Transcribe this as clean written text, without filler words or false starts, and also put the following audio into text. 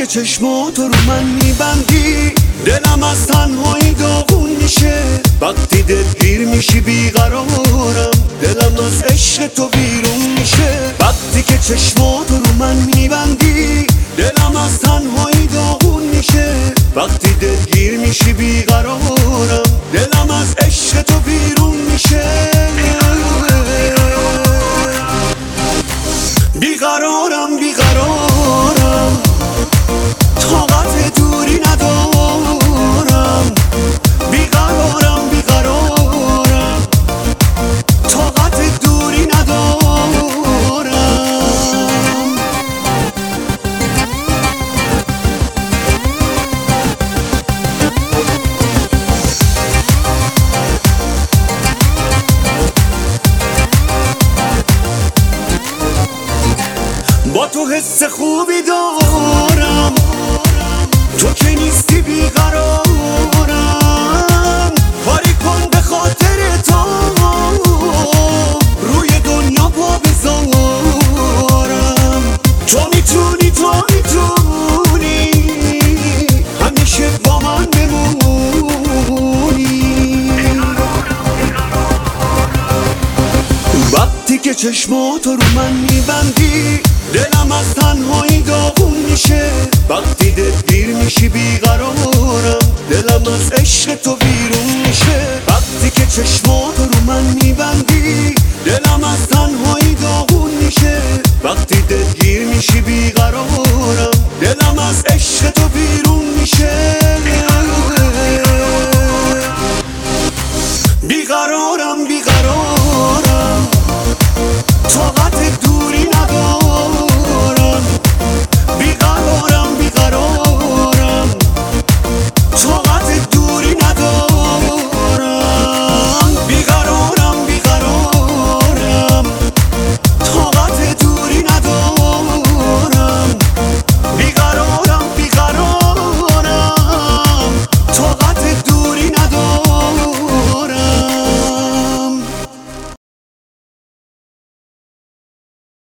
چشماتو رو من میبندی دلم از تنهایی داغون میشه. وقتی دلگیر میشی بیقرارم، دلم از عشق تو بیرون میشه. وقتی که چشماتو رو من میبندی دلم از تنهایی داغون میشه. وقتی دلگیر میشی بیقرارم، دلم از عشق تو بیرون میشه. بیقرارم بیقرارم، طاقت دوری ندارم. بیقرارم بیقرارم، طاقت دوری ندارم. با تو حس خوبی دارم، تو که نیستی بیقرارم. کاری کن به خاطر تو روی دنیا پا بذارم. تو میتونی همیشه با من بمونی. وقتی که چشماتو رو من میبندی دلم از تنهایی داغون میشه. وقتی دلگیر میشی بیقرارم، دلم از عشق تو بیرون میشه. وقتی که چشماتو رو من میبندی